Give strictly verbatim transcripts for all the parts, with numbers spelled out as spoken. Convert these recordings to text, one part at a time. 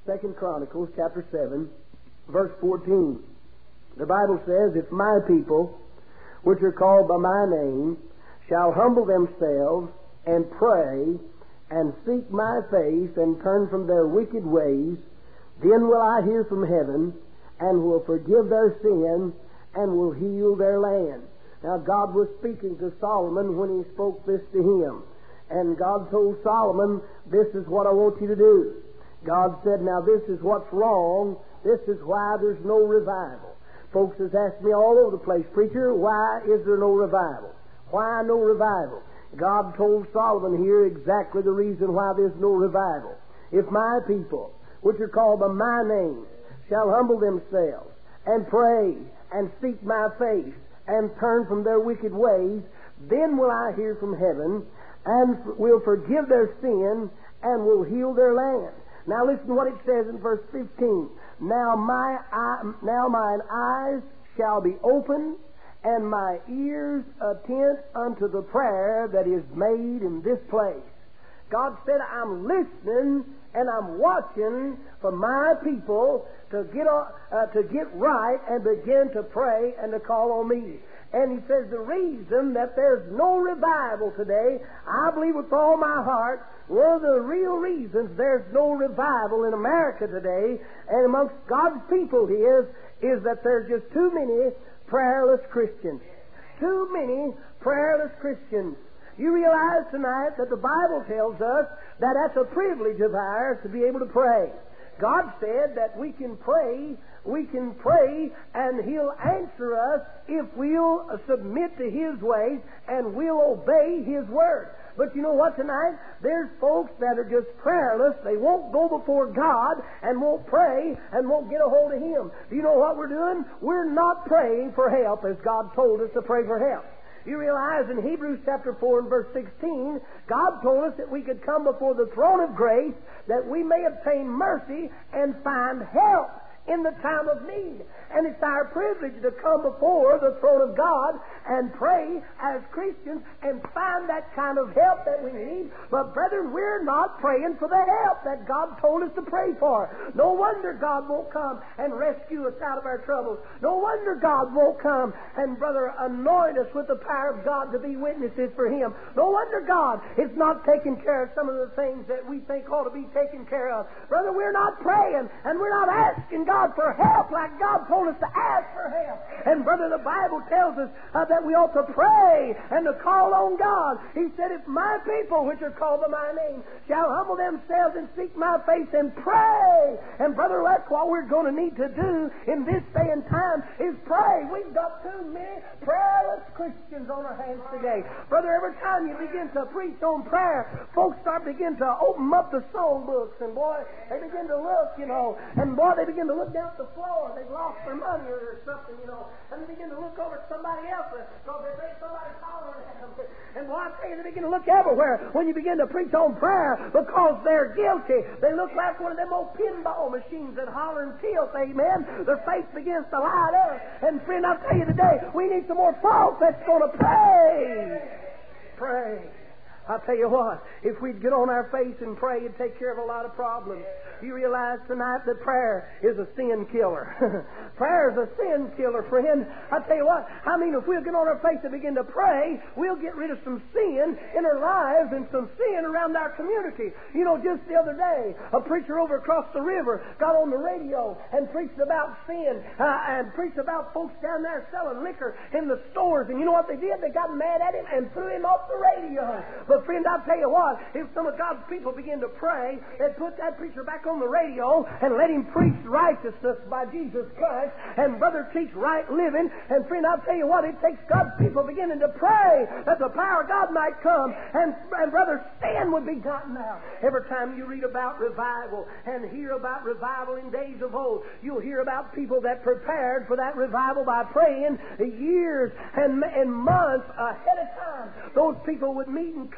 Second Chronicles chapter seven, verse fourteen. The Bible says, "If my people, which are called by my name, shall humble themselves and pray and seek my face and turn from their wicked ways, then will I hear from heaven and will forgive their sin and will heal their land." Now God was speaking to Solomon when he spoke this to him. And God told Solomon, "This is what I want you to do." God said, "Now this is what's wrong. This is why there's no revival." Folks has asked me all over the place, "Preacher, why is there no revival? Why no revival?" God told Solomon here exactly the reason why there's no revival. "If my people, which are called by my name, shall humble themselves and pray and seek my face and turn from their wicked ways, then will I hear from heaven and will forgive their sin and will heal their land." Now listen to what it says in verse fifteen. Now my eye, now mine eyes shall be open, and my ears attent unto the prayer that is made in this place. God said, "I'm listening and I'm watching for my people to get on, uh, to get right and begin to pray and to call on me." And he says the reason that there's no revival today, I believe with all my heart, one of the real reasons there's no revival in America today and amongst God's people is, is that there's just too many prayerless Christians. Too many prayerless Christians. You realize tonight that the Bible tells us that that's a privilege of ours to be able to pray. God said that we can pray, we can pray, and He'll answer us if we'll submit to His ways and we'll obey His word. But you know what tonight? There's folks that are just prayerless. They won't go before God and won't pray and won't get a hold of Him. Do you know what we're doing? We're not praying for help as God told us to pray for help. You realize in Hebrews chapter four and verse sixteen, God told us that we could come before the throne of grace that we may obtain mercy and find help in the time of need. And it's our privilege to come before the throne of God and pray as Christians and find that kind of help that we need. But brethren, we're not praying for the help that God told us to pray for. No wonder God won't come and rescue us out of our troubles. No wonder God won't come and, brother, anoint us with the power of God to be witnesses for Him. No wonder God is not taking care of some of the things that we think ought to be taken care of. Brother, we're not praying and we're not asking God for help like God told us to ask for help. And brother, the Bible tells us uh, that we ought to pray and to call on God. He said, "If my people, which are called by my name, shall humble themselves and seek my face and pray." And brother, that's what we're going to need to do in this day and time is pray. We've got too many prayerless Christians on our hands today. Brother, every time you begin to preach on prayer, folks start begin to open up the song books, and boy, they begin to look, you know, and boy, they begin to look down at the floor. They've lost their money or something, you know, and they begin to look over at somebody else because they think somebody's hollering at them. And boy, I tell you, they begin to look everywhere when you begin to preach on prayer because they're guilty. They look like one of them old pinball machines that holler and tilt, amen. Their face begins to light up. And friend, I'll tell you today, we need some more folks that's going to pray. Pray. I'll tell you what, if we'd get on our face and pray, it'd take care of a lot of problems. You realize tonight that prayer is a sin killer. Prayer is a sin killer, friend. I'll tell you what, I mean, if we'll get on our face and begin to pray, we'll get rid of some sin in our lives and some sin around our community. You know, just the other day, a preacher over across the river got on the radio and preached about sin uh, and preached about folks down there selling liquor in the stores. And you know what they did? They got mad at him and threw him off the radio. But friend, I'll tell you what, if some of God's people begin to pray, they'd put that preacher back on the radio and let him preach righteousness by Jesus Christ and brother teach right living. And friend, I'll tell you what, it takes God's people beginning to pray that the power of God might come and, and brother, sin would be gotten out. Every time you read about revival and hear about revival in days of old, you'll hear about people that prepared for that revival by praying years and, and months ahead of time. Those people would meet in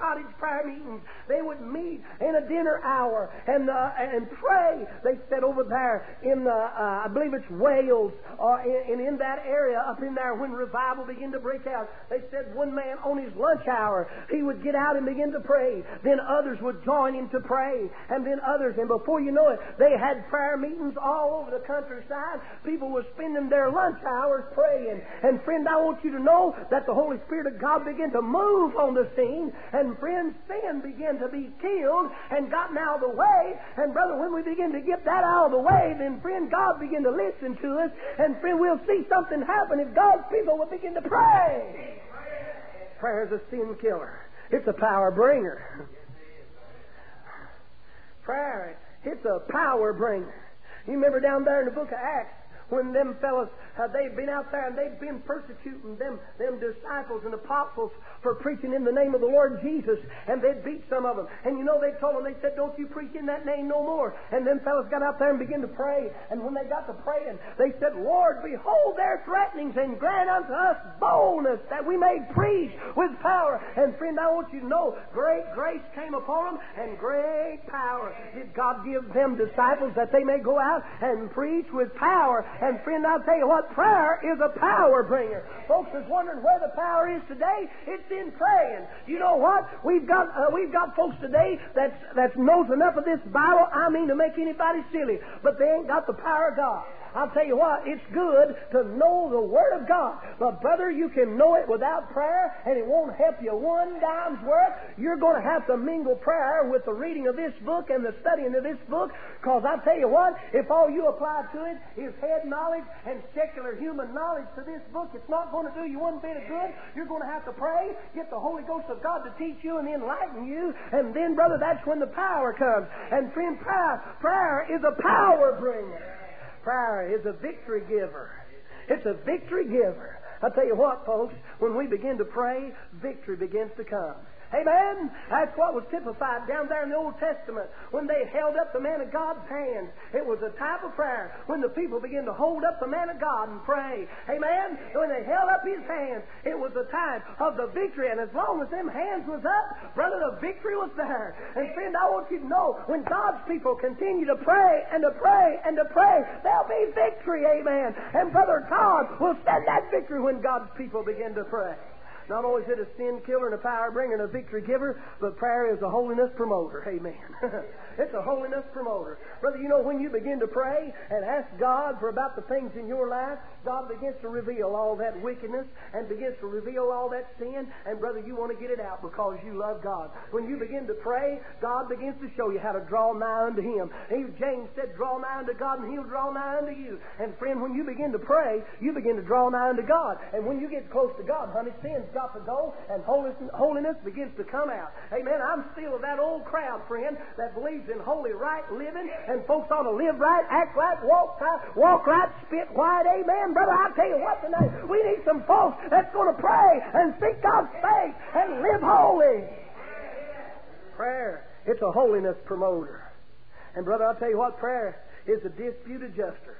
cottage prayer meetings. They would meet in a dinner hour and uh, and pray. They said over there in, the, uh, I believe it's Wales, or in, in that area up in there when revival began to break out. They said one man on his lunch hour, he would get out and begin to pray. Then others would join him to pray. And then others. And before you know it, they had prayer meetings all over the countryside. People were spending their lunch hours praying. And friend, I want you to know that the Holy Spirit of God began to move on the scene. And friend, sin began to be killed and gotten out of the way. And brother, when we begin to get that out of the way, then friend, God began to listen to us. And friend, we'll see something happen if God's people will begin to pray. Prayer is a sin killer. It's a power bringer. Prayer, it's a power bringer. You remember down there in the book of Acts, when them fellas, uh, they'd been out there and they'd been persecuting them, them disciples and apostles for preaching in the name of the Lord Jesus, and they'd beat some of them. And you know, they told them, they said, don't you preach in that name no more. And them fellas got out there and began to pray. And when they got to praying, they said, Lord, behold their threatenings, and grant unto us boldness that we may preach with power. And friend, I want you to know, great grace came upon them, and great power did God give them disciples that they may go out and preach with power. And friend, I'll tell you what, prayer is a power bringer. Folks is wondering where the power is today. It's in praying. You know what? We've got uh, we've got folks today that's that knows enough of this Bible, I mean, to make anybody silly, but they ain't got the power of God. I'll tell you what, it's good to know the Word of God. But brother, you can know it without prayer, and it won't help you one dime's worth. You're going to have to mingle prayer with the reading of this book and the studying of this book, because I'll tell you what, if all you apply to it is head knowledge and secular human knowledge to this book, it's not going to do you one bit of good. You're going to have to pray, get the Holy Ghost of God to teach you and enlighten you, and then, brother, that's when the power comes. And friend, prayer, prayer is a power bringer. Prayer is a victory giver. It's a victory giver. I'll tell you what, folks, when we begin to pray, victory begins to come. Amen? That's what was typified down there in the Old Testament when they held up the man of God's hands. It was a type of prayer when the people began to hold up the man of God and pray. Amen? When they held up his hands, it was a time of the victory. And as long as them hands was up, brother, the victory was there. And friend, I want you to know, when God's people continue to pray and to pray and to pray, there'll be victory. Amen? And brother, God will send that victory when God's people begin to pray. Not only is it a sin killer and a power bringer and a victory giver, but prayer is a holiness promoter. Amen. It's a holiness promoter. Brother, you know, when you begin to pray and ask God for about the things in your life, God begins to reveal all that wickedness and begins to reveal all that sin. And brother, you want to get it out because you love God. When you begin to pray, God begins to show you how to draw nigh unto Him. He, James said, draw nigh unto God and He'll draw nigh unto you. And friend, when you begin to pray, you begin to draw nigh unto God. And when you get close to God, honey, sin's got to go and holiness, holiness begins to come out. Amen. I'm still of that old crowd, friend, that believes in holy, right living, and folks ought to live right, act right, walk right, walk right, spit white. Amen. Brother, I tell you what tonight, we need some folks that's going to pray and seek God's face and live holy. Prayer, it's a holiness promoter. And brother, I'll tell you what, prayer is a dispute adjuster.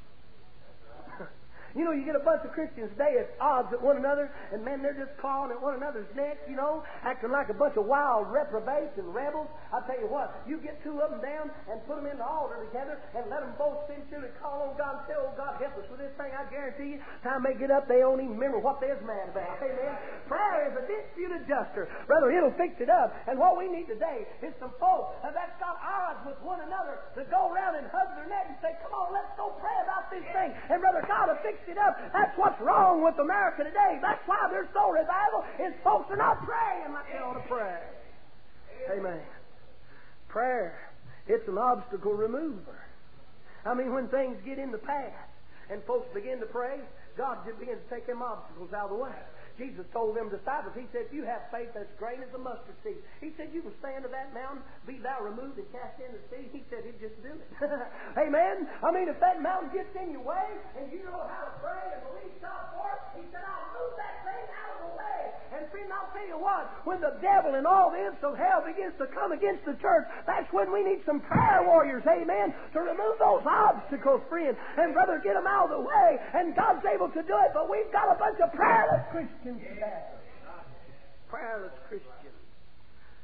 You know, you get a bunch of Christians today at odds at one another, and man, they're just clawing at one another's necks, you know, acting like a bunch of wild reprobates and rebels. I'll tell you what, you get two of them down and put them in the altar together and let them both sincerely call on God and say, oh, God, help us with this thing. I guarantee you, time they get up, they don't even remember what they was mad about. Amen. Prayer is a dispute adjuster. Brother, it'll fix it up. And what we need today is some folks that's got odds with one another to go around and hug their neck and say, come on, let's go pray about this thing. And brother, God will fix it up. That's what's wrong with America today. That's why there's no revival, is folks are not praying like they ought to pray. Amen. Prayer, it's an obstacle remover. I mean, when things get in the path and folks begin to pray, God just begins to take them obstacles out of the way. Jesus told them disciples, He said, if you have faith that's great as a mustard seed, He said, you can stand to that mountain, be thou removed and cast into the sea. He said He'd just do it. Amen? I mean, if that mountain gets in your way and you know how to pray and believe God for it, He said, I'll move that thing out of the way. And friend, I'll tell you what, when the devil and all this of hell begins to come against the church, that's when we need some prayer warriors, amen, to remove those obstacles, friend. And brother, get them out of the way. And God's able to do it, but we've got a bunch of prayerless Christians today. Prayerless Christians.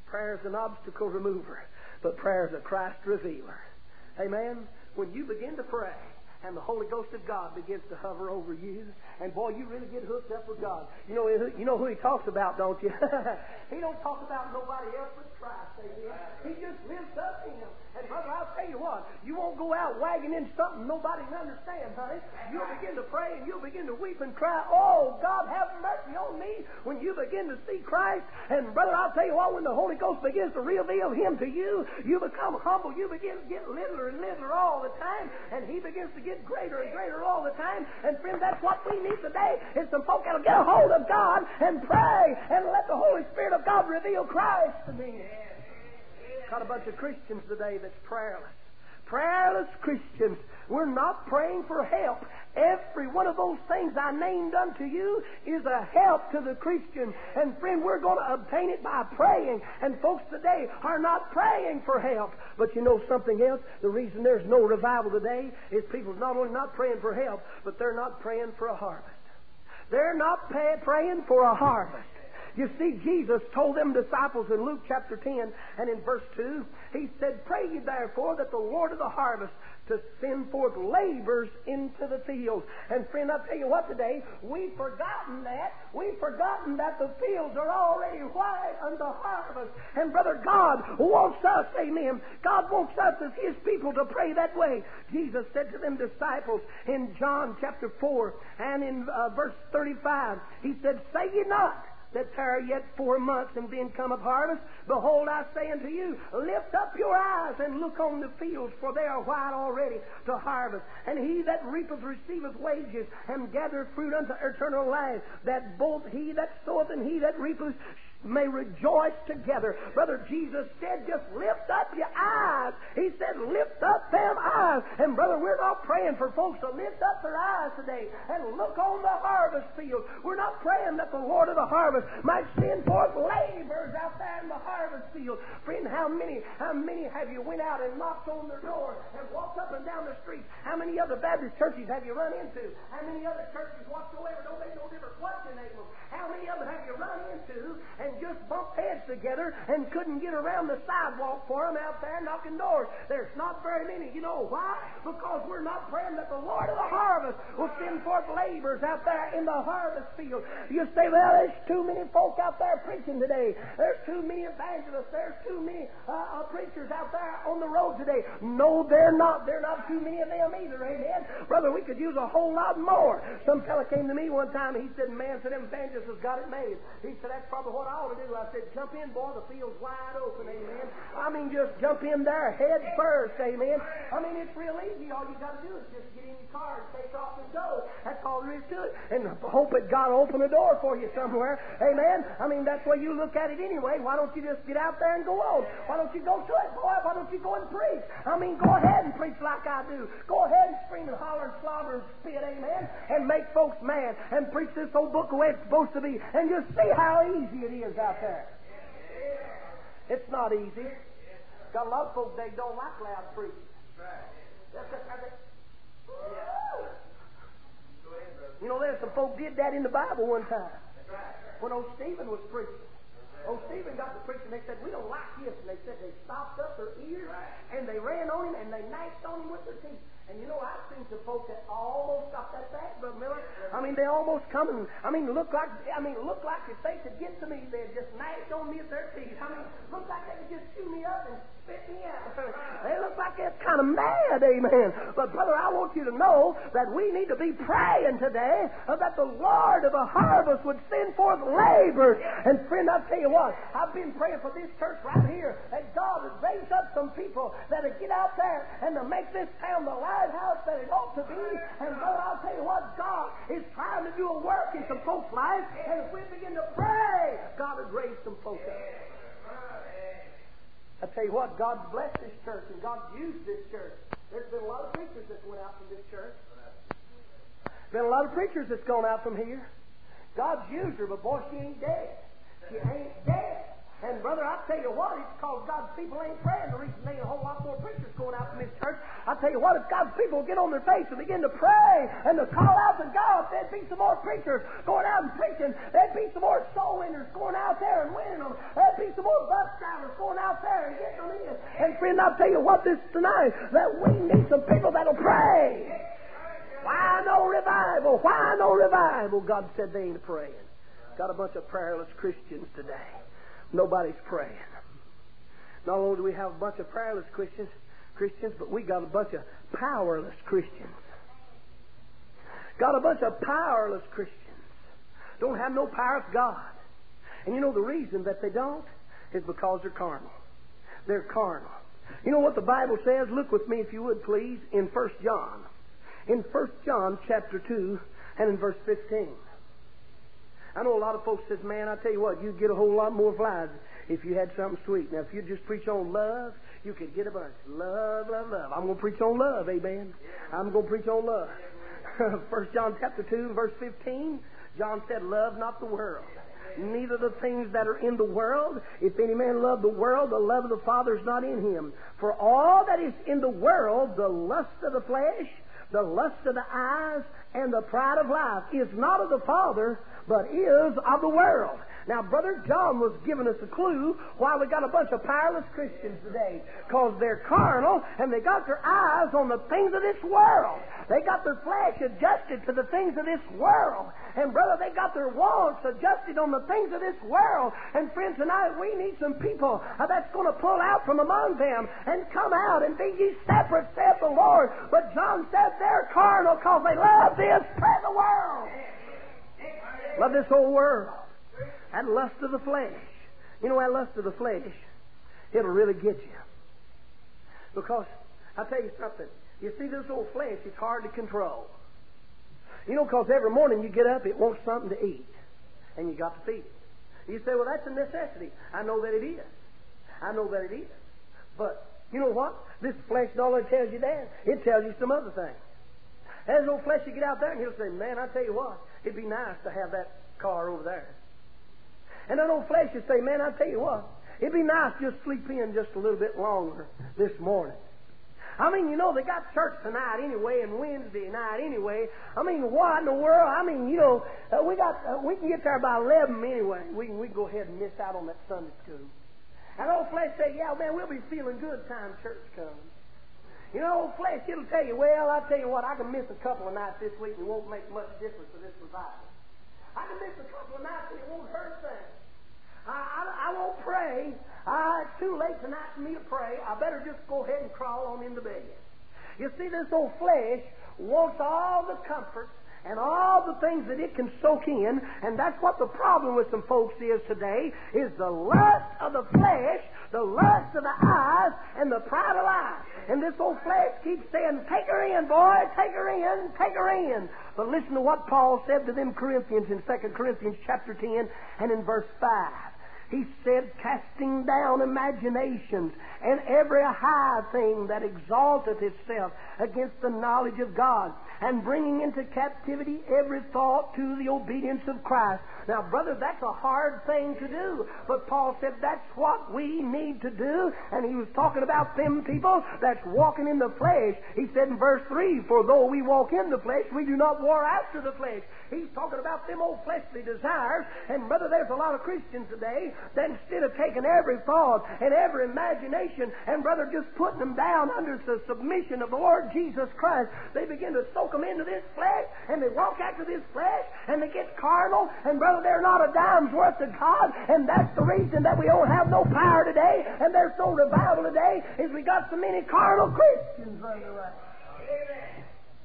Prayer is an obstacle remover, but prayer is a Christ revealer. Amen? When you begin to pray, and the Holy Ghost of God begins to hover over you, and boy, you really get hooked up with God. You know, you know who He talks about, don't you? He don't talk about nobody else but Christ, amen? He just lives up in Him. And brother, I'll tell you what, you won't go out wagging in something nobody can understand, honey. You'll begin to pray and you'll begin to weep and cry, oh, God, have mercy on me, when you begin to see Christ. And brother, I'll tell you what, when the Holy Ghost begins to reveal Him to you, you become humble. You begin to get littler and littler all the time, and He begins to get greater and greater all the time. And friend, that's what we need today, is some folk that'll get a hold of God and pray and let the Holy Spirit of God reveal Christ to me. Got a bunch of Christians today that's prayerless. Prayerless Christians. We're not praying for help. Every one of those things I named unto you is a help to the Christian. And friend, we're going to obtain it by praying. And folks today are not praying for help. But you know something else? The reason there's no revival today is people not only not praying for help, but they're not praying for a harvest. They're not pay, praying for a harvest. You see, Jesus told them disciples in Luke chapter ten and in verse two, He said, pray ye therefore that the Lord of the harvest to send forth laborers into the fields. And friend, I'll tell you what today, we've forgotten that. We've forgotten that the fields are already white unto harvest. And brother, God wants us, amen, God wants us as His people to pray that way. Jesus said to them disciples in John chapter four and in uh, verse thirty-five, He said, say ye not, that tarry yet four months and then come of harvest. Behold, I say unto you, lift up your eyes and look on the fields, for they are white already to harvest. And he that reapeth receiveth wages, and gathereth fruit unto eternal life, that both he that soweth and he that reapeth may rejoice together. Brother, Jesus said, just lift up your eyes. He said, lift up them eyes. And brother, we're not praying for folks to lift up their eyes today and look on the harvest field. We're not praying that the Lord of the harvest might send forth laborers out there in the harvest field. Friend, how many, how many have you went out and knocked on their door and walked up and down the street? How many other Baptist churches have you run into? How many other churches whatsoever don't make no difference what your name was? How many of them have you run into and just bumped heads together and couldn't get around the sidewalk for them out there knocking doors? There's not very many. You know why? Because we're not praying that the Lord of the harvest will send forth laborers out there in the harvest field. You say, well, there's too many folk out there preaching today. There's too many evangelists. There's too many uh, uh, preachers out there on the road today. No, they're not. They're not too many of them either. Amen. Brother, we could use a whole lot more. Some fella came to me one time. He said, man, said them evangelists has got it made. He said, that's probably what I ought to do. I said, jump in, boy. The field's wide open. Amen. I mean, just jump in there head first. Amen. I mean, it's real easy. All you got to do is just get in your car and take off and go. That's all there is to it. And hope that God will open a door for you somewhere. Amen. I mean, that's the way you look at it anyway. Why don't you just get out there and go on? Why don't you go to it, boy? Why don't you go and preach? I mean, go ahead and preach like I do. Go ahead and scream and holler and slobber and spit, amen, and make folks mad and preach this old book the way it's supposed to be, and just see how easy it is out there. It's not easy. Got a lot of folks, they don't like loud preaching. That's just how they... You know, there's some folk did that in the Bible one time. When old Stephen was preaching. Old Stephen got to preaching, they said, we don't like this. And they said they stopped up their ears, and they ran on him, and they gnashed on him with their teeth. And you know, I've seen some folks that almost got that bad, Brother Miller. I mean, they almost come and, I mean, look like, I mean, look like if they could get to me, they'd just gnash on me with their teeth. I mean, look like they could just chew me up and spit me out. They look like they're kind of mad, amen. But, brother, I want you to know that we need to be praying today that the Lord of the harvest would send forth laborers. And, friend, I'll tell you what, I've been praying for this church right here, that God would raise up some people that would get out there and to make this town the lighthouse that it ought to be. And, brother, I'll tell you what, God is trying to do a work in some folks' lives, and if we begin to pray, God would raise some folks up. I tell you what, God's blessed this church, and God's used this church. There's been a lot of preachers that went out from this church. Been a lot of preachers that's gone out from here. God's used her, but boy, she ain't dead. She ain't dead. And, brother, I tell you what, it's because God's people ain't praying. The reason there ain't a whole lot more preachers going out from this church, I tell you what, if God's people get on their face and begin to pray and to call out to God, there'd be some more preachers going out and preaching. There'd be some more soul winners going out there and winning them. There'd be some more bus drivers going out there and getting them in. And friend, I'll tell you what this tonight, that we need some people that'll pray. Why no revival? Why no revival? God said they ain't praying. Got a bunch of prayerless Christians today. Nobody's praying. Not only do we have a bunch of prayerless Christians, Christians, but we got a bunch of powerless Christians. Got a bunch of powerless Christians. Don't have no power of God. And you know the reason that they don't is because they're carnal. They're carnal. You know what the Bible says? Look with me, if you would, please, in First John. In First John chapter two and in verse fifteen. I know a lot of folks says, man, I tell you what, you'd get a whole lot more flies if you had something sweet. Now, if you just preach on love, you could get a bunch. Love, love, love. I'm going to preach on love, amen. I'm going to preach on love. First John chapter two, verse fifteen, John said, love not the world, neither the things that are in the world. If any man love the world, the love of the Father is not in him. For all that is in the world, the lust of the flesh, the lust of the eyes, and the pride of life, is not of the Father, but is of the world. Now, Brother John was giving us a clue why we got a bunch of powerless Christians today. Because they're carnal and they got their eyes on the things of this world. They got their flesh adjusted to the things of this world. And, brother, they got their wants adjusted on the things of this world. And, friend, tonight we need some people uh, that's going to pull out from among them and come out and be ye separate, saith the Lord. But John said they're carnal because they love this present world. Love this whole world. That lust of the flesh. You know, that lust of the flesh, it'll really get you. Because, I'll tell you something. You see, this old flesh is hard to control. You know, because every morning you get up, it wants something to eat. And you got to feed it. You say, well, that's a necessity. I know that it is. I know that it is. But, you know what? This flesh not only tells you that, it tells you some other things. As old flesh, you get out there and he'll say, man, I tell you what, it'd be nice to have that car over there. And that old flesh will say, man, I tell you what, it'd be nice just sleep in just a little bit longer this morning. I mean, you know, they got church tonight anyway and Wednesday night anyway. I mean, what in the world? I mean, you know, uh, we got uh, we can get there by eleven anyway. We can we can go ahead and miss out on that Sunday school. And old flesh say, yeah, man, we'll be feeling good time church comes. You know, old flesh, it'll tell you, well, I'll tell you what, I can miss a couple of nights this week and it won't make much difference to this revival. I can miss a couple of nights and it won't hurt things. I, I, I won't pray. I, it's too late tonight for me to pray. I better just go ahead and crawl on into bed. You see, this old flesh wants all the comforts and all the things that it can soak in, and that's what the problem with some folks is today, is the lust of the flesh, the lust of the eyes, and the pride of life. And this old flesh keeps saying, take her in, boy, take her in, take her in. But listen to what Paul said to them Corinthians in Second Corinthians chapter ten and in verse five. He said, casting down imaginations and every high thing that exalteth itself against the knowledge of God, and bringing into captivity every thought to the obedience of Christ. Now, brother, that's a hard thing to do. But Paul said that's what we need to do. And he was talking about them people that's walking in the flesh. He said in verse three, for though we walk in the flesh, we do not war after the flesh. He's talking about them old fleshly desires. And brother, there's a lot of Christians today that instead of taking every thought and every imagination and brother just putting them down under the submission of the Lord Jesus Christ, they begin to soak them into this flesh and they walk after this flesh and they get carnal, and brother, they're not a dime's worth to God. And that's the reason that we don't have no power today and there's no revival today, is we got so many carnal Christians running around. Amen.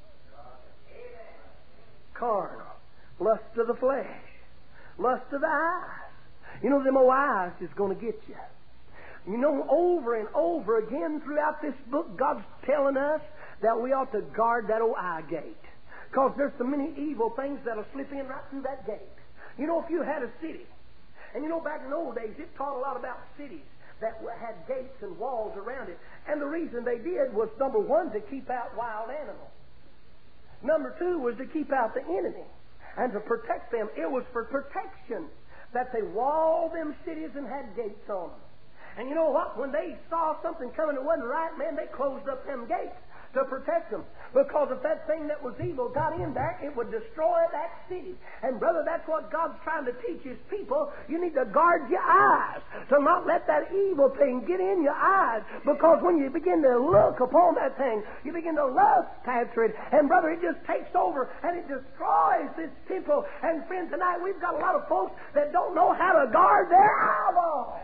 Carnal. Lust of the flesh. Lust of the eyes. You know, them old eyes is going to get you. You know, over and over again throughout this book, God's telling us that we ought to guard that old eye gate. Because there's so many evil things that'll slip in right through that gate. You know, if you had a city, and you know, back in the old days, it taught a lot about cities that had gates and walls around it. And the reason they did was, number one, to keep out wild animals. Number two was to keep out the enemy and to protect them. It was for protection that they walled them cities and had gates on them. And you know what? When they saw something coming that wasn't right, man, they closed up them gates to protect them. Because if that thing that was evil got in there, it would destroy that city. And brother, that's what God's trying to teach His people. You need to guard your eyes to not let that evil thing get in your eyes. Because when you begin to look upon that thing, you begin to lust after it. And brother, it just takes over and it destroys this people. And friend, tonight we've got a lot of folks that don't know how to guard their eyeballs.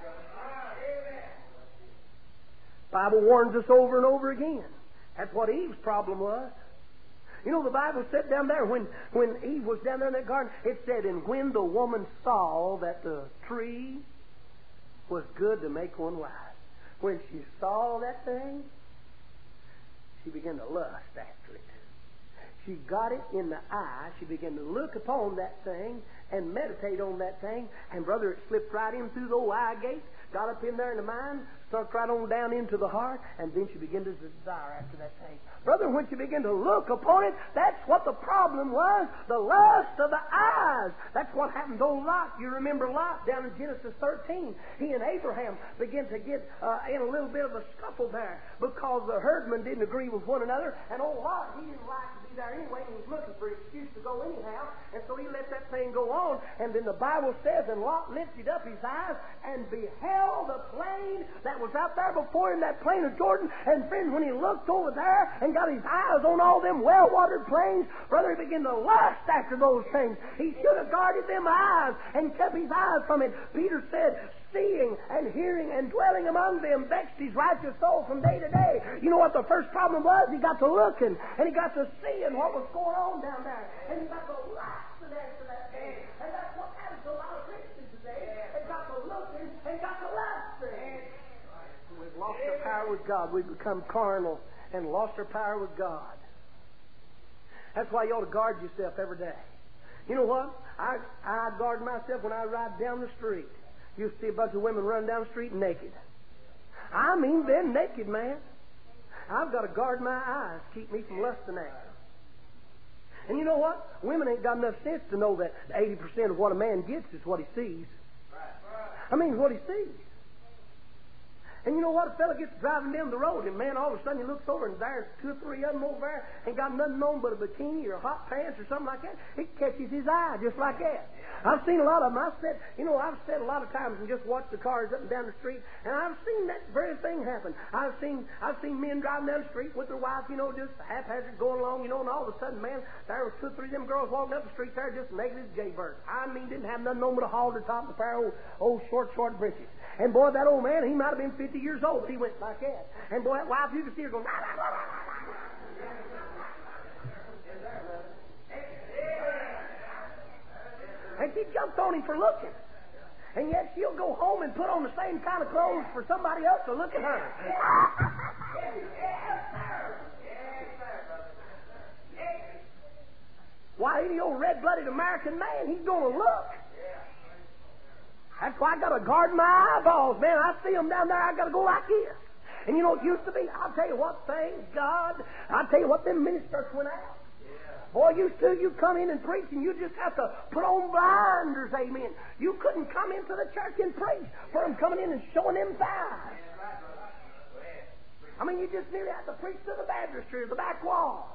The Bible warns us over and over again. That's what Eve's problem was. You know, the Bible said down there, when, when Eve was down there in that garden, it said, and when the woman saw that the tree was good to make one wise, when she saw that thing, she began to lust after it. She got it in the eye. She began to look upon that thing and meditate on that thing. And brother, it slipped right in through the old eye gate, got up in there in the mind, started right on down into the heart, and then she began to desire after that thing. Brother, when she began to look upon it, that's what the problem was, the lust of the eyes. That's what happened to old Lot. You remember Lot down in Genesis thirteen. He and Abraham began to get uh, in a little bit of a scuffle there because the herdmen didn't agree with one another, and old Lot, he didn't like to be there anyway, and he was looking for an excuse to go anyhow, and so he let that thing go on, and then the Bible says, and Lot lifted up his eyes and beheld the plain that was out there before him, that plain of Jordan. And friend, when he looked over there and got his eyes on all them well-watered plains, brother, he began to lust after those things. He should have guarded them eyes and kept his eyes from it. Peter said, seeing and hearing and dwelling among them vexed his righteous soul from day to day. You know what the first problem was? He got to looking, and he got to seeing what was going on down there, and he got to lusting after that thing. And that's what happens to a lot of Christians today. They got to looking and got to lusting. We've lost our power with God. We've become carnal and lost our power with God. That's why you ought to guard yourself every day. You know what? I, I guard myself when I ride down the street. You see a bunch of women running down the street naked. I mean, they're naked, man. I've got to guard my eyes, keep me from lusting at them. And you know what? Women ain't got enough sense to know that eighty percent of what a man gets is what he sees. I mean, what he sees. And you know what? A fella gets driving down the road, and man, all of a sudden he looks over, and there's two or three of them over there, ain't got nothing on but a bikini or hot pants or something like that. It catches his eye just like that. I've seen a lot of them. I've said, you know, I've said a lot of times and just watched the cars up and down the street, and I've seen that very thing happen. I've seen, I've seen men driving down the street with their wife, you know, just haphazard going along, you know, and all of a sudden, man, there was two or three of them girls walking up the street there just naked as jaybirds. I mean, didn't have nothing on but a halter top and a pair of old, old short, short breeches. And boy, that old man, he might have been fifty years old, but he went like that. And boy, that wife, you could see her going, nah, nah, nah, nah, nah. And she jumped on him for looking. And yet she'll go home and put on the same kind of clothes for somebody else to look at her. Why, any old red-blooded American man, he's going to look. That's why I got to guard my eyeballs, man. I see them down there, I got to go like this. And you know, it used to be, I'll tell you what, thank God, I'll tell you what, them ministers went out. Boy, used to, you come in and preach, and you just have to put on blinders, amen. You couldn't come into the church and preach for them coming in and showing them thighs. I mean, you just nearly have to preach to the baptistry or the back wall.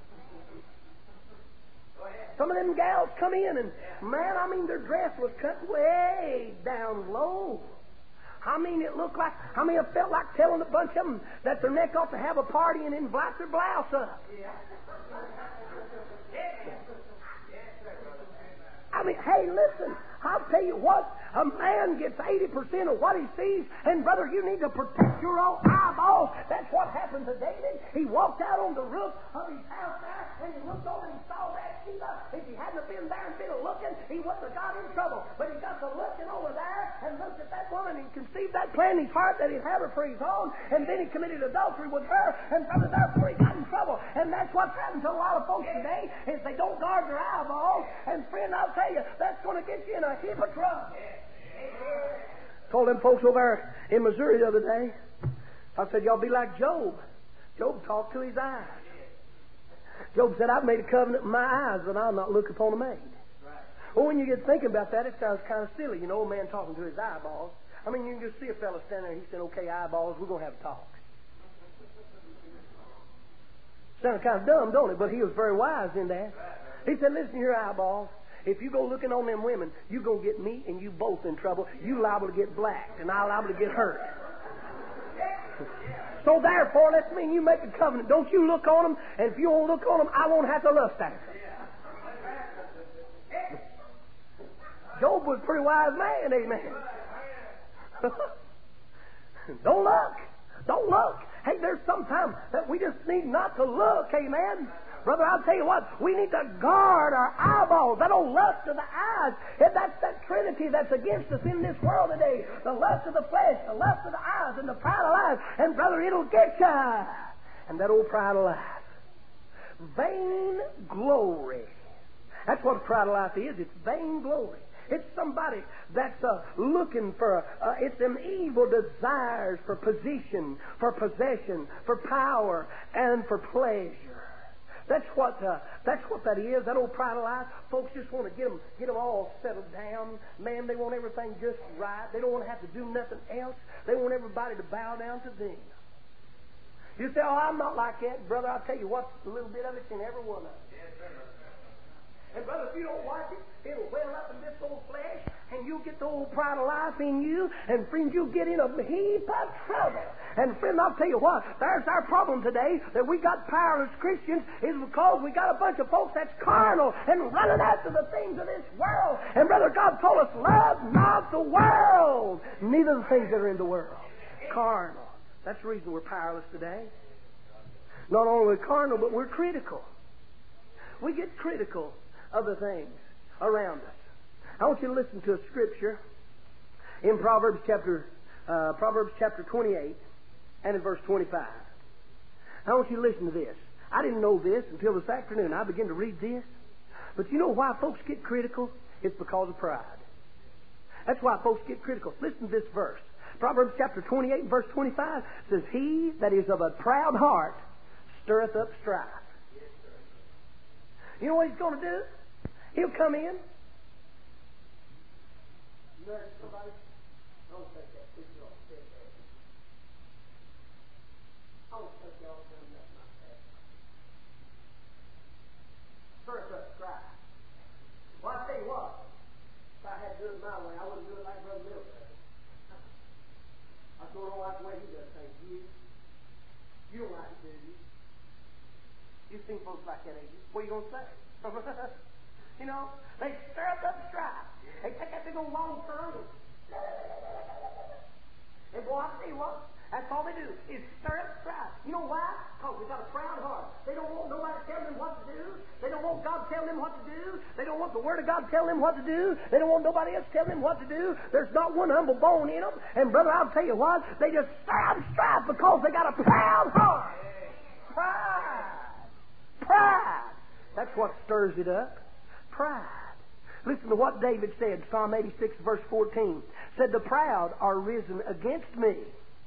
Some of them gals come in and, man, I mean, their dress was cut way down low. I mean, it looked like, I mean, it felt like telling a bunch of them that their neck ought to have a party and invite their blouse up. I mean, hey, listen, I'll tell you what, a man gets eighty percent of what he sees, and brother, you need to protect your own eyeballs. That's what happened to David. He walked out on the roof of his house there, and he looked over and he saw Bathsheba. If he hadn't been there and been looking, he wouldn't have got in trouble. But he got to looking over there and looked at that woman and conceived that plan in his heart that he'd have her for his own, and then he committed adultery with her, and brother, therefore he got in trouble. And that's what's happened to a lot of folks today, is they don't guard their eyeballs, and friend, I'll tell you, that's going to get you in a heap of trouble. Told them folks over there in Missouri the other day, I said, y'all be like Job. Job talked to his eyes. Job said, I've made a covenant with my eyes that I'll not look upon a maid. Well, when you get thinking about that, it sounds kind of silly, you know, a man talking to his eyeballs. I mean, you can just see a fellow standing there, he said, okay, eyeballs, we're going to have a talk. Sounds kind of dumb, don't it? But he was very wise in that. He said, listen to your eyeballs. If you go looking on them women, you go get me and you both in trouble. You liable to get blacked and I liable to get hurt. So therefore, let's mean you make a covenant. Don't you look on them, and if you won't look on them, I won't have to lust after them. Job was a pretty wise man, amen. Don't look. Don't look. Hey, there's sometimes that we just need not to look, amen. Brother, I'll tell you what, we need to guard our eyeballs. That old lust of the eyes. If that's that trinity that's against us in this world today. The lust of the flesh, the lust of the eyes, and the pride of life. And brother, it'll get you. And that old pride of life. Vain glory. That's what pride of life is. It's vain glory. It's somebody that's uh, looking for, uh, it's them evil desires for position, for possession, for power, and for pleasure. That's what uh, that's what that is. That old pride of life. Folks just want to get them get them all settled down. Man, they want everything just right. They don't want to have to do nothing else. They want everybody to bow down to them. You say, "Oh, I'm not like that, brother." I'll tell you what, a little bit of it's in every one of us. And brother, if you don't watch it, it'll well up in this old flesh, and you'll get the old pride of life in you, and friends, you'll get in a heap of trouble. And friend, I'll tell you what, there's our problem today, that we got powerless Christians, is because we got a bunch of folks that's carnal and running after the things of this world. And brother, God told us, love not the world, neither the things that are in the world. Carnal. That's the reason we're powerless today. Not only are we carnal, but we're critical. We get critical of the things around us. I want you to listen to a scripture in Proverbs chapter uh, Proverbs chapter twenty-eight and in verse twenty-five. I want you to listen to this. I didn't know this until this afternoon. I began to read this. But you know why folks get critical? It's because of pride. That's why folks get critical. Listen to this verse. Proverbs chapter twenty-eight, verse twenty-five says, "He that is of a proud heart stirreth up strife." You know what he's going to do? He'll come in. Somebody? Don't take that. This is all said there. I don't think y'all done nothing like that. Stirreth up strife. Well, I tell you what. If I had to do it my way, I wouldn't do it like Brother Mills does. I sort of don't like the way he does things. You, you don't like it, do you? You've seen folks like that, ain't you? What are you going to say? You know, they stir up that strife. They take that big old long tongue and, and boy, I tell you what, that's all they do is stir up strife. You know why? Because they've got a proud heart. They don't want nobody telling them what to do. They don't want God telling them what to do. They don't want the Word of God telling them what to do. They don't want nobody else telling them what to do. There's not one humble bone in them. And brother, I'll tell you what, they just stir up strife because they got a proud heart. Pride. Pride. That's what stirs it up. Pride. Listen to what David said, Psalm eighty-six, verse fourteen. Said, "The proud are risen against me."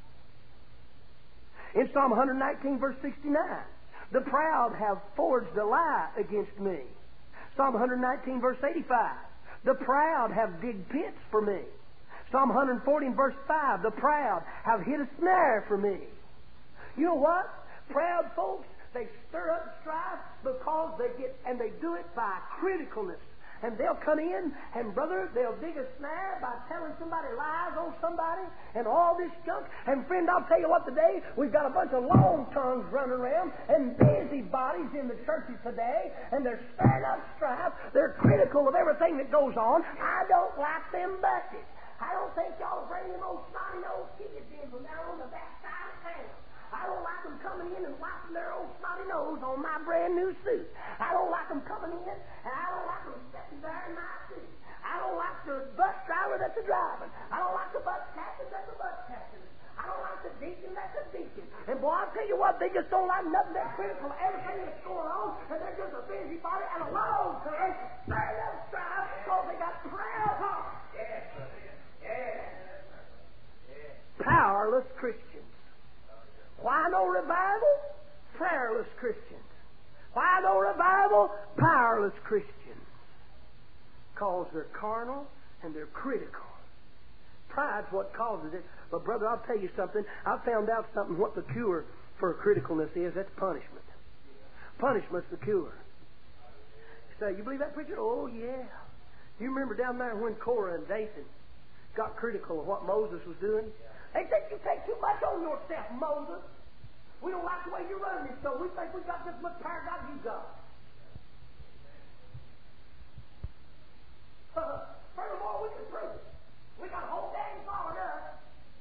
In Psalm one nineteen, verse sixty-nine, "The proud have forged a lie against me." Psalm one nineteen, verse eighty-five, "The proud have digged pits for me." Psalm one fourteen, verse five, "The proud have hid a snare for me." You know what? Proud folks, they stir up strife because they get, and they do it by criticalness. And they'll come in, and brother, they'll dig a snare by telling somebody lies on somebody, and all this junk. And friend, I'll tell you what today, we've got a bunch of long tongues running around, and busy bodies in the churches today, and they're stirring up strife. They're critical of everything that goes on. I don't like them buses. I don't think y'all bring them old snotty-nosed kids in from down on the back side of town. I don't like them coming in and wiping their old snotty nose on my brand new suit. I don't like them coming in, and I don't like them sitting there in my seat. I don't like the bus driver that's a driving. I don't like the bus captain that's a bus captain. I don't like the deacon that's a deacon. And boy, I'll tell you what, they just don't like nothing. They're critical of everything that's going on, and they're just a busybody and a long time stirring up strife because they got proud hearts. Yes, yes. Powerless Christians. Why no revival? Prayerless Christians. Why no revival? Powerless Christians. Because they're carnal and they're critical. Pride's what causes it. But brother, I'll tell you something. I found out something what the cure for criticalness is. That's punishment. Punishment's the cure. You say, you believe that, preacher? Oh, yeah. You remember down there when Korah and Dathan got critical of what Moses was doing? They said, you take too much on yourself, Moses. We don't like the way you're running this, so we think we got this much power God you got. Uh, furthermore, we can prove it. We got a whole dang far enough.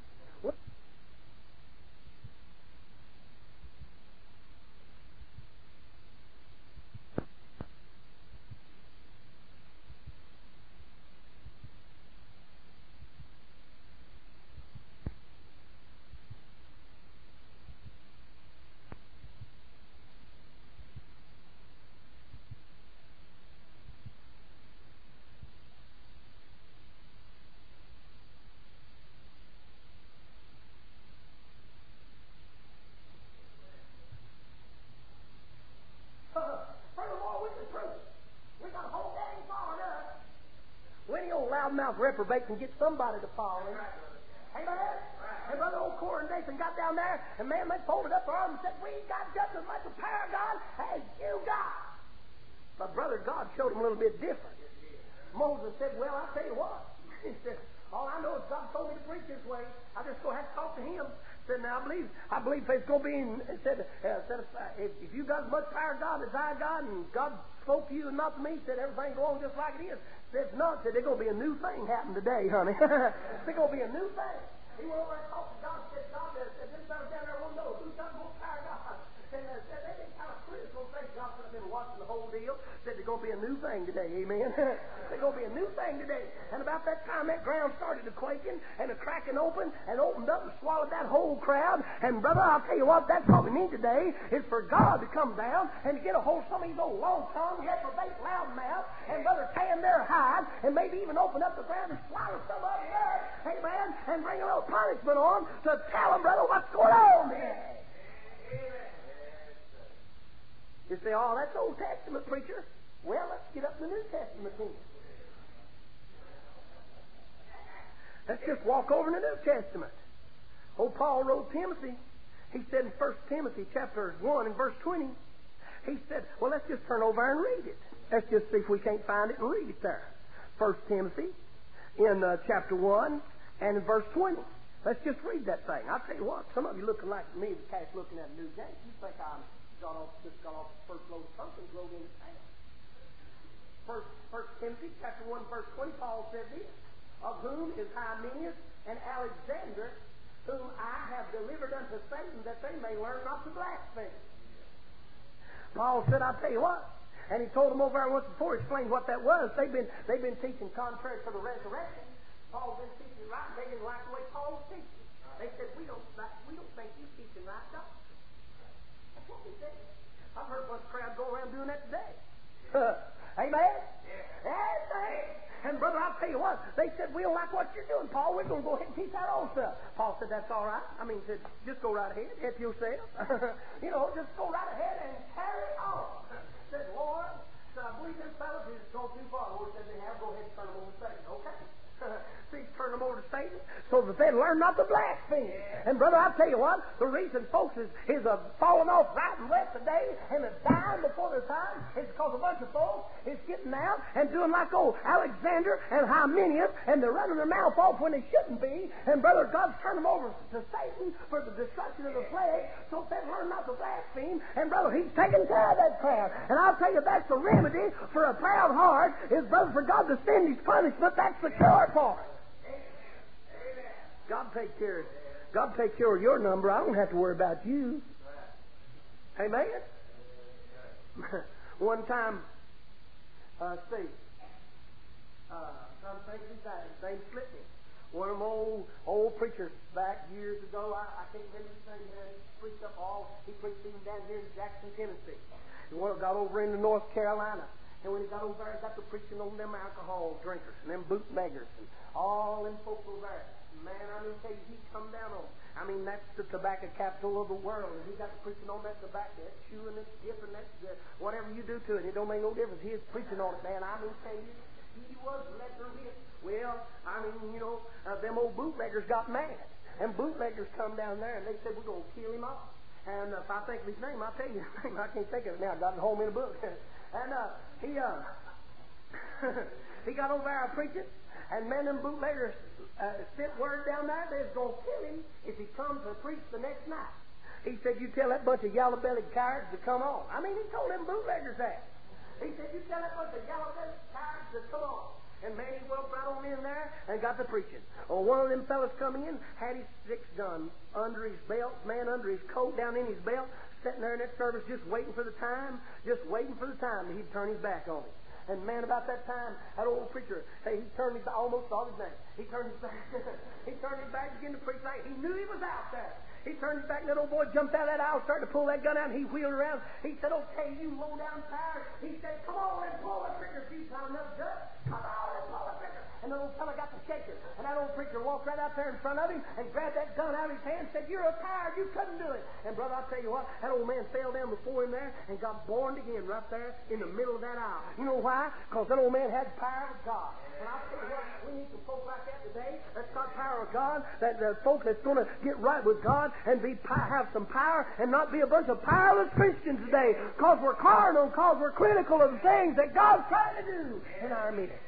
Loudmouth reprobate can get somebody to follow him. Amen? And Brother old Korah and Dathan got down there, and man, they folded up their arms and said, we got just as much of power, God, as you got. But Brother God showed him a little bit different. Moses said, well, I'll tell you what. He said, all I know is God told me to preach this way. I just go have to talk to him. He said, now I believe, I believe it's going to be in, he said, uh, said if, if you got as much power, God, as I got, and God spoke to you and not to me, said everything go on just like it is. Said not, said there's going to be a new thing happen today, honey. There's going to be a new thing. He went over and talked to God, said, God, uh, said, this fellow down there won't know who's got more power, God. And uh, said, they've been kind of critical. Say, God could have been watching the whole deal. Said there's going to be a new thing today, amen. There's going to be a new thing today. And about that time, that ground started to quaking and a cracking open and opened up and swallowed that whole crowd. And brother, I'll tell you what, that's what we need today is for God to come down and to get a hold of some of these old long-tongued, reprobate, loudmouth, and brother, tan their hide and maybe even open up the ground and swallow some of them up, amen, and bring a little punishment on to tell them, brother, what's going on here. You say, oh, that's Old Testament, preacher. Well, let's get up to the New Testament then. Let's just walk over in the New Testament. Old Paul wrote Timothy. He said in First Timothy chapter one and verse twenty, he said, well, let's just turn over and read it. Let's just see if we can't find it and read it there. First Timothy in uh, chapter one and in verse twenty. Let's just read that thing. I'll tell you what, some of you looking like me, the cat's looking at a new game. You think I'm got off, just got off the first load of pumpkins rolled into town. First, First Timothy chapter one verse twenty, Paul said this, of whom is Hymenaeus and Alexander, whom I have delivered unto Satan, that they may learn not to blaspheme. Paul said, I'll tell you what. And he told them over there once before, explained what that was. They've been they've been teaching contrary to the resurrection. Paul's been teaching right. They didn't like the way Paul was teaching. They said, we don't we don't think you're teaching right, doctor. That's what they said. I've heard one crowd go around doing that today. Amen? Yeah. Amen. And brother, I'll tell you what, they said, we don't like what you're doing, Paul. We're going to go ahead and teach our own stuff. Paul said, that's all right. I mean, he said, just go right ahead, help yourself. You know, just go right ahead and carry on. Said, Lord, so I believe this fellow has gone too far. Lord said they have, go ahead and turn them over to Satan. Okay. See, turn them over to Satan so that they learn not to blaspheme. Yeah. And brother, I'll tell you what, the reason folks is, is uh, falling off right and left today and is dying before their time is because a bunch of folks is getting out and doing like old Alexander and Hymenaeus, and they're running their mouth off when they shouldn't be. And brother, God's turned them over to Satan for the destruction of the flesh so that they learn not to blaspheme. And brother, he's taking care of that crowd. And I'll tell you, that's the remedy for a proud heart is, brother, for God to send his punishment. That's the cure for it. God take care. God take care of your number. I don't have to worry about you. Amen. One time, uh, see, uh, some things he died. His name slipped me. One of them old old preachers back years ago. I, I can't remember his name. He preached up all. He preached even down here in Jackson, Tennessee. He got over into North Carolina. And when he got over there, he got to preaching on them alcohol drinkers and them bootleggers and all them folks over there. Man, I mean, tell you, he come down on. I mean, that's the tobacco capital of the world, and he got to preaching on that tobacco, that chewing, that dipping, that uh, whatever you do to it, it don't make no difference. He is preaching on it, man. I mean, tell you, he was letting her hit. Well, I mean, you know, uh, them old bootleggers got mad, and bootleggers come down there, and they said, we're going to kill him off. And uh, if I think of his name, I'll tell you his name. I can't think of it now. I got it home in a book. And uh, he uh, he got over there preaching, and man, them bootleggers uh, sent word down there they was going to kill him if he comes to preach the next night. He said, you tell that bunch of yellow-bellied cowards to come on. I mean, he told them bootleggers that. He said, you tell that bunch of yellow-bellied cowards to come on. And man, he walked right on in there and got to preaching. Well, one of them fellas come in, had his six gun under his belt, man, under his coat, down in his belt, sitting there in that service just waiting for the time, just waiting for the time that he'd turn his back on him. And man, about that time, that old preacher, hey, he turned his, I almost saw his name. He turned his back, he turned his back, began to preach like he knew he was out there. He turned his back, and that old boy jumped out of that aisle, started to pull that gun out, and he wheeled around. He said, okay, you low down tire. He said, come on and pull the trigger, if you've got enough guts. Come on and pull the trigger. And that old fella got the shaker. And that old preacher walked right out there in front of him and grabbed that gun out of his hand and said, you're a tire, you couldn't do it. And brother, I'll tell you what, that old man fell down before him there and got born again right there in the middle of that aisle. You know why? Because that old man had the power of God. And I'll tell you what, we need some folk like that today. That's got power of God. That the folk that's going to get right with God and be have some power and not be a bunch of powerless Christians today. Because we're carnal, because we're critical of the things that God's trying to do in our midst.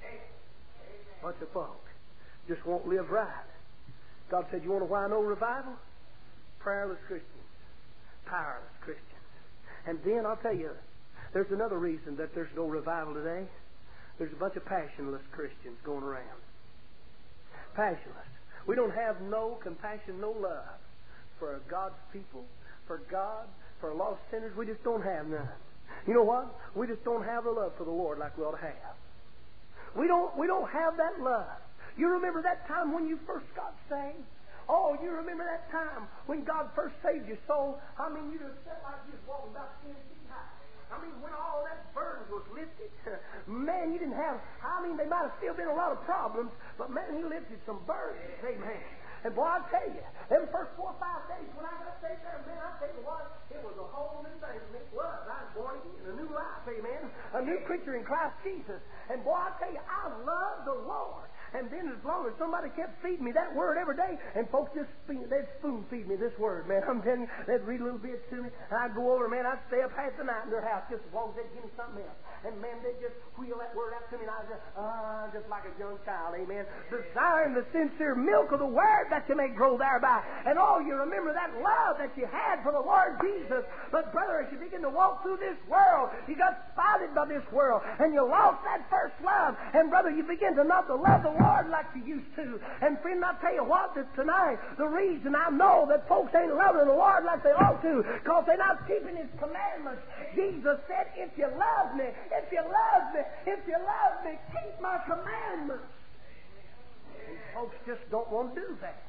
Bunch of folk just won't live right. God said, you want to why no revival? Prayerless Christians. Powerless Christians. And then I'll tell you, there's another reason that there's no revival today. There's a bunch of passionless Christians going around. Passionless. We don't have no compassion, no love for God's people, for God, for lost sinners. We just don't have none. You know what? We just don't have the love for the Lord like we ought to have. We don't, we don't have that love. You remember that time when you first got saved? Oh, you remember that time when God first saved your soul? I mean, you just felt like you was walking about ten feet high. I mean, when all that burden was lifted, man, you didn't have, I mean, there might have still been a lot of problems, but man, He lifted some burdens. Amen. And boy, I'll tell you, them first four or five days when I got saved there, man, I'll tell you what, it was a whole new thing for me. It was. I was born again, a new life, amen. A new creature in Christ Jesus. And boy, I'll tell you, I love the Lord. And then as long as somebody kept feeding me that word every day, and folks just, they'd spoon feed me this word, man. I'm telling you, they'd read a little bit to me, and I'd go over, man, I'd stay up half the night in their house just as long as they'd give me something else. And man, they'd just wheel that word out to me, and I'd just, ah, uh, just like a young child, amen. Desiring the sincere milk of the word that you may grow thereby. And oh, you remember that love that you had for the Lord Jesus. But brother, as you begin to walk through this world, you got spotted by this world, and you lost that first love. And brother, you begin to not to love the Lord like you used to. And friend, I'll tell you what, that tonight, the reason I know that folks ain't loving the Lord like they ought to, because they're not keeping His commandments. Jesus said, if you love me, if you love me, if you love me, keep my commandments. And folks just don't want to do that.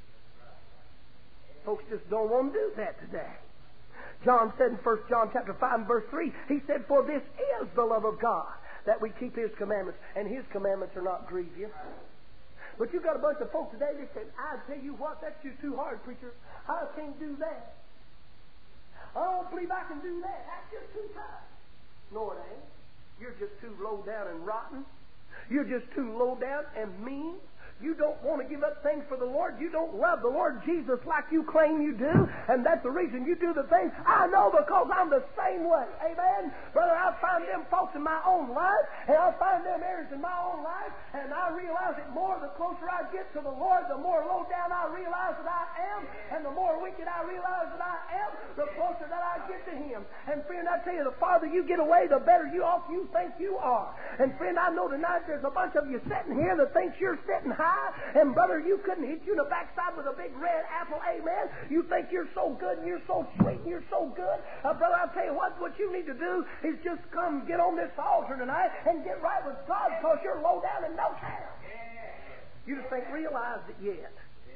Folks just don't want to do that today. John said in First John chapter five and verse three, he said, for this is the love of God, that we keep His commandments, and His commandments are not grievous. But you got a bunch of folks today that say, I tell you what, that's just too hard, preacher. I can't do that. I don't believe I can do that. That's just too tough. No, it ain't. You're just too low down and rotten. You're just too low down and mean. You don't want to give up things for the Lord. You don't love the Lord Jesus like you claim you do. And that's the reason you do the things. I know, because I'm the same way. Amen? Brother, I find them folks in my own life, and I find them areas in my own life, and I realize it more the closer I get to the Lord, the more low down I realize that I am, and the more wicked I realize that I am, the closer that I get to Him. And friend, I tell you, the farther you get away, the better you off you think you are. And friend, I know tonight there's a bunch of you sitting here that thinks you're sitting high. And brother, you couldn't hit you in the backside with a big red apple, amen. You think you're so good and you're so sweet and you're so good. Uh, brother, I'll tell you what, what you need to do is just come get on this altar tonight and get right with God, because you're low down in no time. You just ain't realized it yet.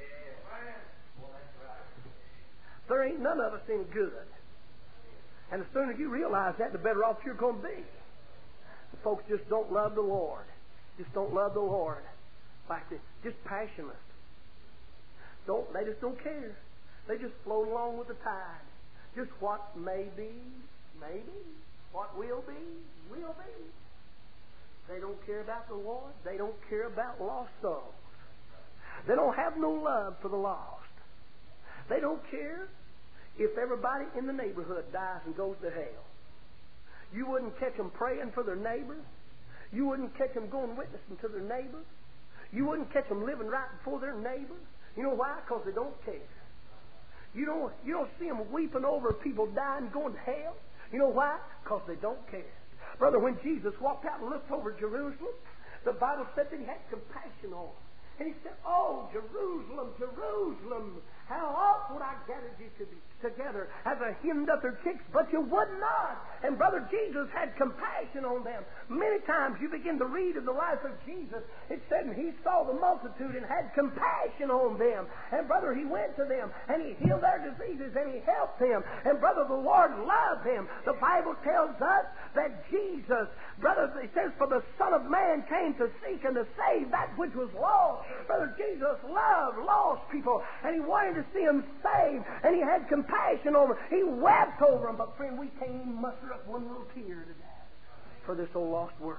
There ain't none of us any good. And the sooner you realize that, the better off you're going to be. The folks just don't love the Lord. Just don't love the Lord. Like this, just passionless. Don't they just don't care? They just float along with the tide. Just what may be, maybe. What will be, will be. They don't care about the Lord. They don't care about lost souls. They don't have no love for the lost. They don't care if everybody in the neighborhood dies and goes to hell, you wouldn't catch them praying for their neighbor. You wouldn't catch them going witnessing to their neighbor. You wouldn't catch them living right before their neighbor. You know why? Because they don't care. You don't, you don't see them weeping over people dying and going to hell. You know why? Because they don't care. Brother, when Jesus walked out and looked over Jerusalem, the Bible said that He had compassion on them. And He said, "Oh, Jerusalem, Jerusalem, how oft would I gather you to be together as a hen doth her chicks, but you would not." And Brother, Jesus had compassion on them. Many times you begin to read of the life of Jesus, it said, and He saw the multitude and had compassion on them. And Brother, He went to them and He healed their diseases and He helped them. And Brother, the Lord loved them. The Bible tells us that Jesus, Brother, it says, "For the Son of Man came to seek and to save that which was lost." Brother, Jesus loved lost people, and He wanted to see them saved, and He had compassion on them. He wept over them. But friend, we can't even muster up one little tear today for this old lost world.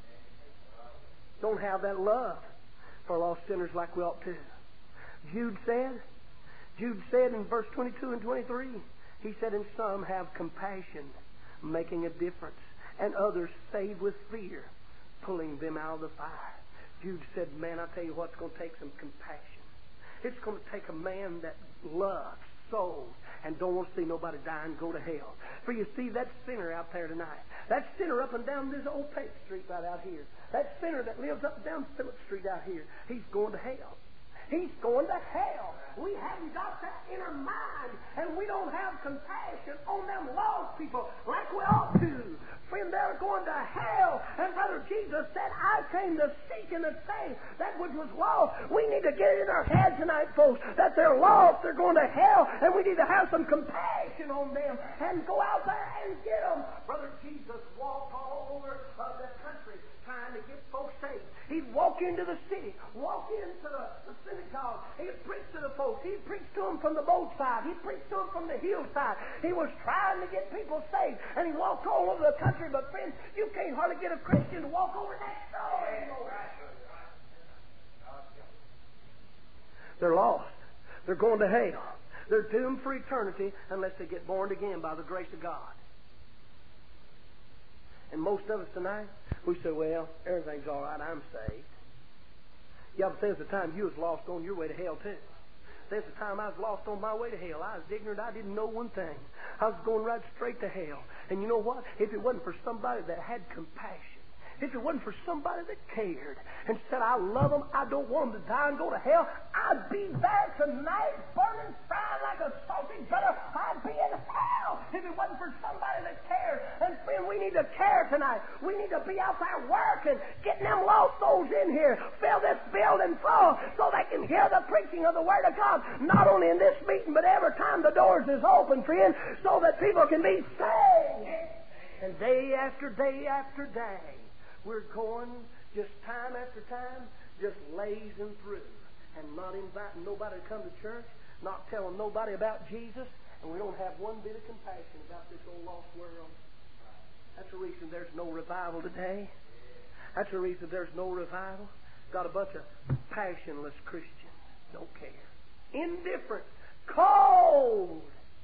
Don't have that love for lost sinners like we ought to. Jude said, Jude said in verse twenty-two and twenty-three, he said, "And some have compassion, making a difference, and others save with fear, pulling them out of the fire." Jude said, "Man, I tell you what, it's going to take some compassion. It's going to take a man that loves souls and don't want to see nobody die and go to hell." For you see, that sinner out there tonight, that sinner up and down this old Page Street right out here, that sinner that lives up and down Phillips Street out here, he's going to hell. He's going to hell. We haven't got that in our mind, and we don't have compassion on them lost people like we ought to. Friend, they're going to hell. And Brother, Jesus said, "I came to seek and to save that which was lost." We need to get it in our head tonight, folks, that they're lost, they're going to hell, and we need to have some compassion on them and go out there and get them. Brother, Jesus walked all over uh, the country trying to get folks saved. He'd walk into the city, walk into the, the synagogue. He'd preach to the folks. He'd preach to them from the boat side. He'd preach to them from the hillside. He was trying to get people saved, and he walked all over the country. But friends, you can't hardly get a Christian to walk over next door anymore. They're lost. They're going to hell. They're doomed for eternity unless they get born again by the grace of God. And most of us tonight, we say, "Well, everything's all right. I'm saved." Yeah, but there's the time you was lost on your way to hell too. There's the time I was lost on my way to hell. I was ignorant. I didn't know one thing. I was going right straight to hell. And you know what? If it wasn't for somebody that had compassion, if it wasn't for somebody that cared and said, "I love them, I don't want them to die and go to hell," I'd be there tonight, burning, frying like a sausage butter. I'd be in hell if it wasn't for somebody that cared. And friend, we need to care tonight. We need to be out there working, getting them lost souls in here, fill this building full so they can hear the preaching of the Word of God, not only in this meeting, but every time the doors is open, friend, so that people can be saved. And day after day after day, we're going just time after time, just lazing through and not inviting nobody to come to church, not telling nobody about Jesus, and we don't have one bit of compassion about this old lost world. That's the reason there's no revival today. That's the reason there's no revival. Got a bunch of passionless Christians. Don't care. Indifferent. Cold.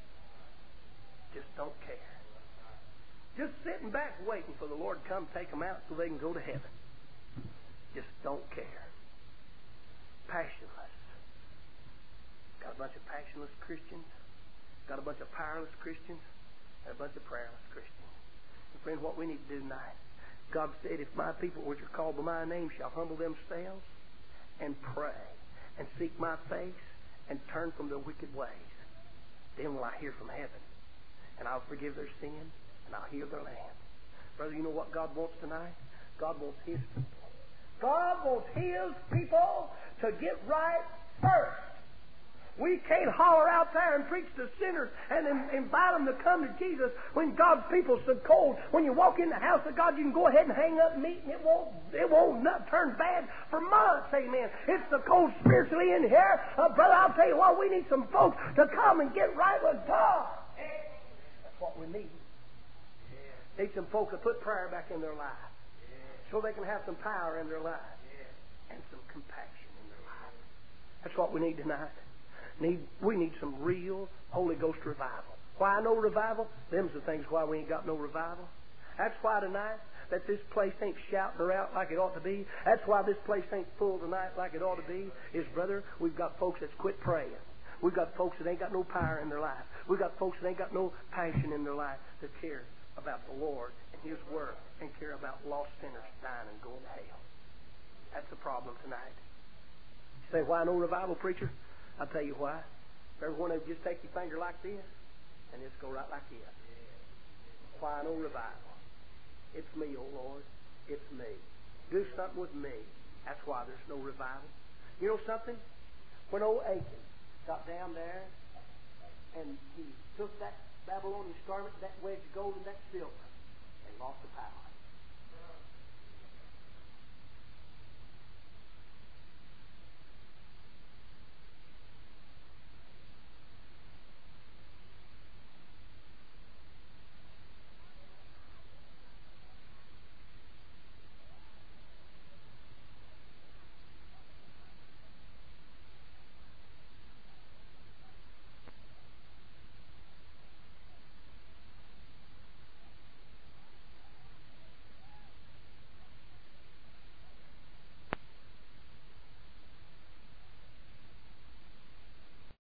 Just don't care. Just sitting back waiting for the Lord to come take them out so they can go to heaven. Just don't care. Passionless. Got a bunch of passionless Christians. Got a bunch of powerless Christians. And a bunch of prayerless Christians. And friend, what we need to do tonight, God said, "If my people which are called by my name shall humble themselves and pray and seek my face and turn from their wicked ways, then will I hear from heaven, and I'll forgive their sin, and I'll heal their land." Brother, you know what God wants tonight? God wants His people. God wants His people to get right first. We can't holler out there and preach to sinners and invite them to come to Jesus when God's people's so cold. When you walk in the house of God, you can go ahead and hang up meat and it won't it won't not turn bad for months. Amen. It's so cold spiritually in here. Uh, brother, I'll tell you what, we need some folks to come and get right with God. That's what we need. Need some folks to put prayer back in their life so they can have some power in their life and some compassion in their life. That's what we need tonight. Need we need some real Holy Ghost revival. Why no revival? Them's the things why we ain't got no revival. That's why tonight that this place ain't shouting her out like it ought to be. That's why this place ain't full tonight like it ought to be. Is, brother, we've got folks that's quit praying. We've got folks that ain't got no power in their life. We've got folks that ain't got no passion in their life that care about the Lord and His work and care about lost sinners dying and going to hell. That's the problem tonight. You say, why no revival, preacher? I'll tell you why. Everyone would just take your finger like this and just go right like this. Why no revival? It's me, oh Lord. It's me. Do something with me. That's why there's no revival. You know something? When old Achan got down there and he took that Babylonian garment, that wedge of gold and that silver, and lost the power.